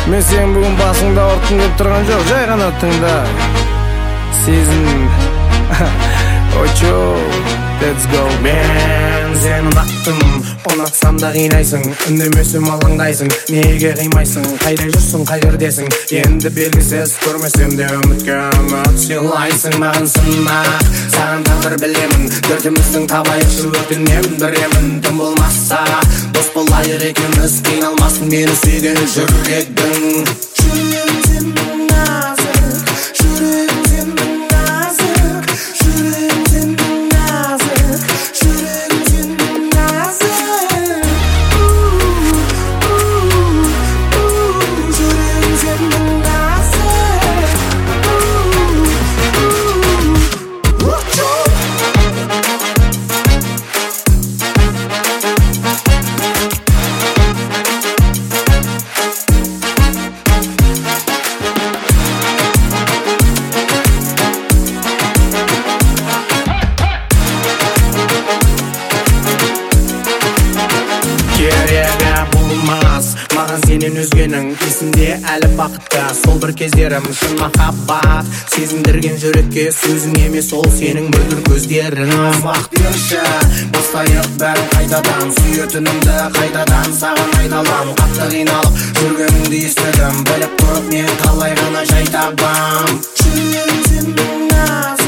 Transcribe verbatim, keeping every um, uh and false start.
Мен сен бүгін басыңда ұрттым деп тұрған жоқ, жай ғана тыңда. Сезін. Очо, let's go. Мен сені ұнаттым, ұнатсам да қинайсың, үндемесем алаңдайсың, неге қимайсың, қайда жүрсің, қай жердесің, енді белгісіз көрмесем де үмітке үміт сыйлайсың. Маған сынма, саған тағдыр білемін, дертіміздің табайықшы өтінемін, біремін. Тым болмаса дос болайық екеуміз, қиналмасын мені сүйген жүрегің. Жүрегім сенің нәзік, жүрегім сенің нәзік, жүрегім сенің нәзік, жүрегім сенің нәзік. Жүрегім сенің нәзік. Керегі болмас маған сенен өзгенің, есімде әлі бақытты сол бір кездерім. Шын махаббат сезіндірген жүрекке, сөзің емес ол сенің мөлдір көздерің. Уақыт берші, бастайық бәрін қайтадан, сүйетінімді қайтадан саған айналам. Қатты қиналып жүргеніңді естідім, біліп тұрып мен қалай ғана жай табам. Жүрегім сенің нәзік.